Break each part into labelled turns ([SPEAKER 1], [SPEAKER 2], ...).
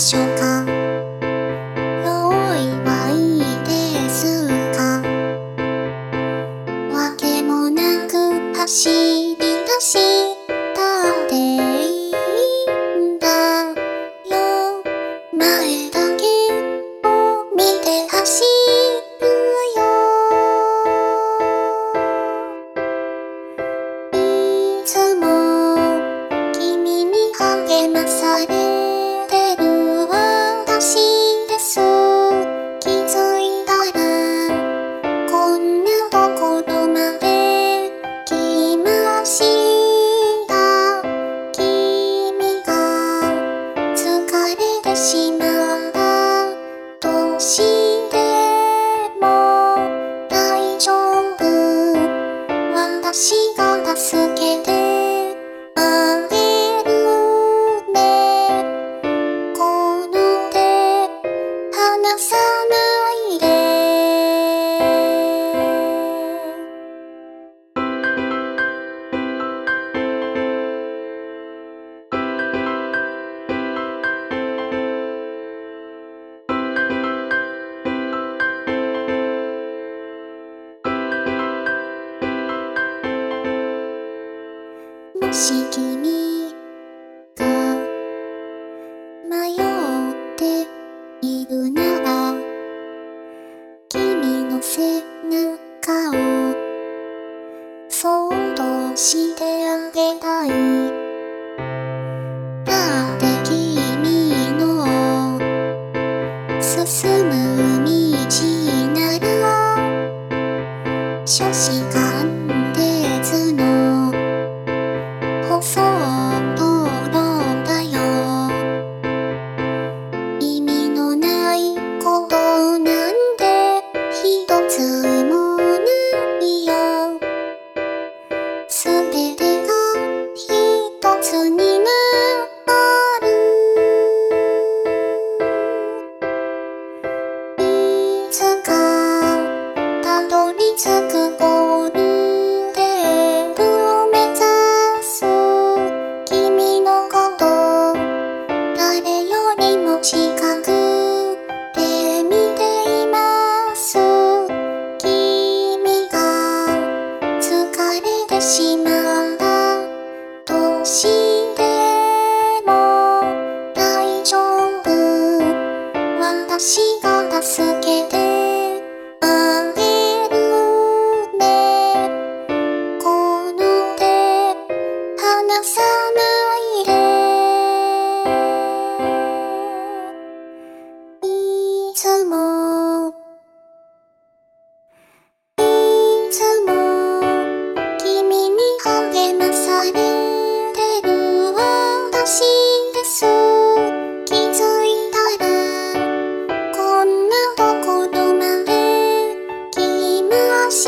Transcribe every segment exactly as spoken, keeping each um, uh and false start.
[SPEAKER 1] しょうか。用意はいいですか。わけもなく走り出したっていいんだよ。前だけを見て走るよ。いつも君に励まされてる私です。気づいたらこんなところまで来ました。君が疲れてしまった。どうしても大丈夫。私が助けてあげるね。この手離さないで。もし君が迷っているなら、君の背中をそっとしてあげたい。だって君の進む道なら初志貫徹の細道路だよ。意味のないことなんて一つもないよ。すべてが一つになる。いつかたどり着くゴールテープを目指す。君のこと誰よりも近くで見ています。君が疲れてしまった。どうしても大丈夫。私が助けてあげるね。この手離さないで。いつもいつも君に励まされてる私です。気づいたらこんなところまで来ました。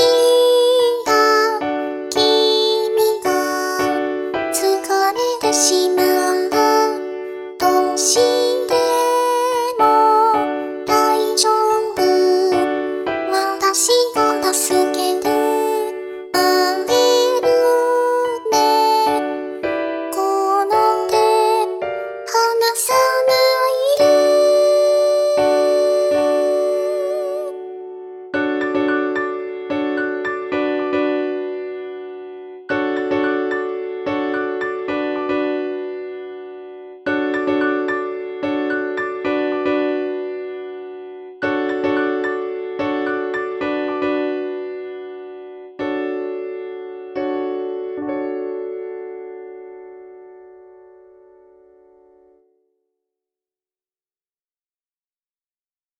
[SPEAKER 1] 君が疲れてしまった。どうしても大丈夫。私が助けてあげるね。この手離さない